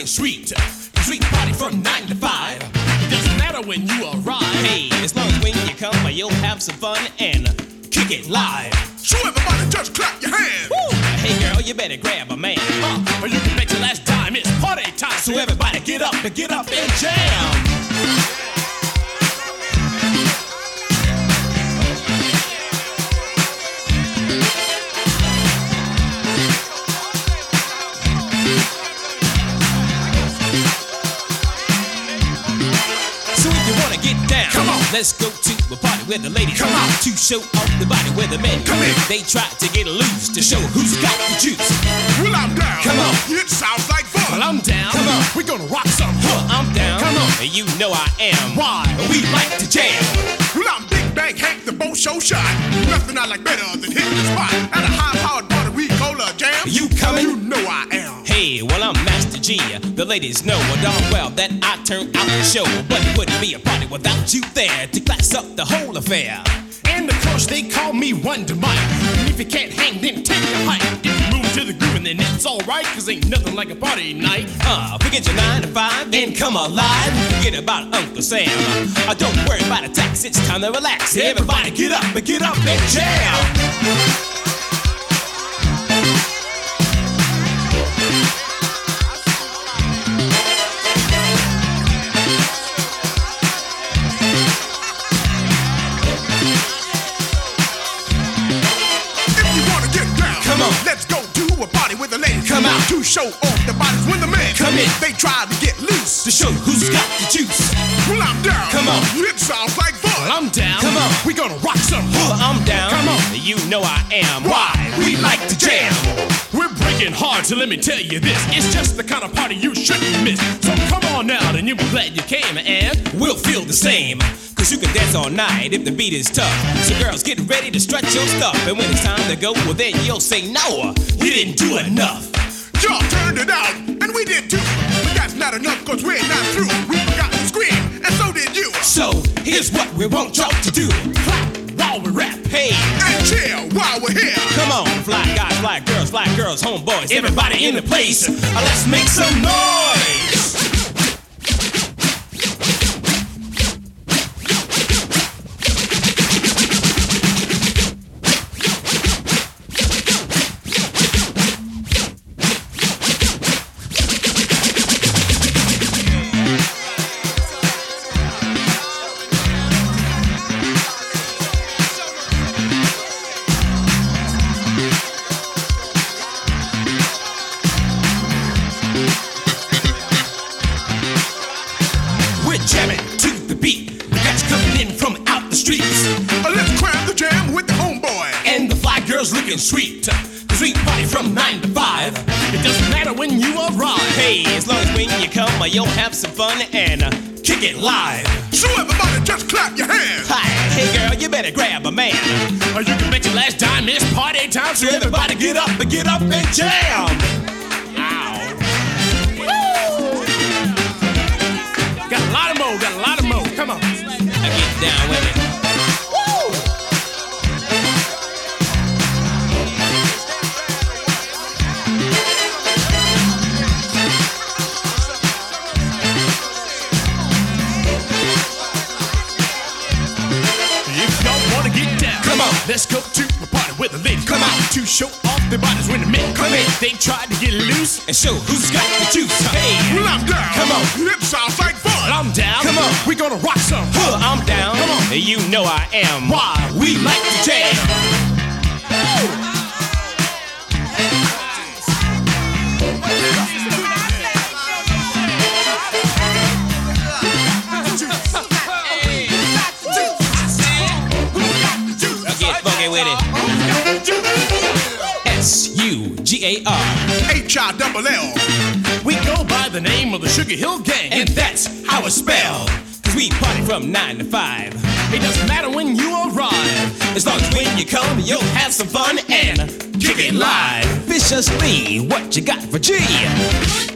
looking sweet. Sweet party from 9 to 5. It doesn't matter when you arrive. Hey, as long as when you come, you'll have some fun and kick it live. So everybody just clap your hands. Woo! Hey girl, you better grab a man. Or you can bet your last dime it's party time. So everybody get up and jam. Let's go to a party where the ladies come out to show off the body where the men come in. They try to get loose to show who's got the juice. Well, I'm down. Come on. It sounds like fun. Well, I'm down. Come on. We're gonna rock some. I'm down. Come on. And you know I am. Why? We like to jam. Well, I'm Big Bang Hank, the Bo Show shot. Nothing I like better than hitting the spot at a high-powered party we call a jam. You coming? You know I am. Hey, well, I'm Master G. The ladies know darn well that I turn out the show. But it wouldn't be a party without you there to class up the whole affair. And of course, they call me Wonder Mike. And if you can't hang, then take a hike. If you move to the groove, and then it's alright, cause ain't nothing like a party night. Forget your 9 to 5 and come alive. Forget about Uncle Sam. Don't worry about a tax, it's time to relax. Everybody get up and jam. Let's go to a party with the ladies. Come out to show off the bodies when the men come in. They try to get loose to show who's got the juice. Well, I'm down. Come on. It sounds like fun. Well, I'm down. Come on. We gonna rock some. Well, I'm down. Come on. You know I am. Why? We like to jam. We're breaking hard, so let me tell you this. It's just the kind of party you shouldn't miss. So come on out, and you'll be glad you came, and we'll feel the same. Cause you can dance all night if the beat is tough. So girls, get ready to stretch your stuff. And when it's time to go, well then you'll say no, we didn't do enough. Y'all turned it out, and we did too. But that's not enough, cause we're not through. We forgot to scream, and so did you. So here's what we want y'all to do. Clap while we rap, hey. And chill while we're here. Come on, fly guys, fly girls, homeboys, everybody in the place. Let's make some noise. Jamming to the beat, the guys coming in from out the streets. Let's cram the jam with the homeboy and the fly girls looking sweet. The sweet party from 9 to 5. It doesn't matter when you arrive. Hey, as long as when you come, you'll have some fun and kick it live. So everybody just clap your hands. Hi, hey girl, you better grab a man. Or you can bet your last dime it's party time. So everybody get up and jam. Got a lot of mo. Come on. Now get down with it. Woo! If y'all wanna get down, come on. Let's go to a party with the ladies. Come out to show off their bodies when the men come in. They try to get loose and show who's got the juice. Hey, well, I'm down. Come on. It sounds like fun. Well, I'm down. Come on. We gonna rock some. Well, I'm down. Come on. You know I am. Why? We like to jam. Get funky with it. S-U-G-A-R H-I-double-L. We go by the name of the Sugar Hill Gang, and that's how it's spelled. Cause we party from 9 to 5. It doesn't matter when you arrive. As long as when you come, you'll have some fun and kick it live. Viciously, what you got for G?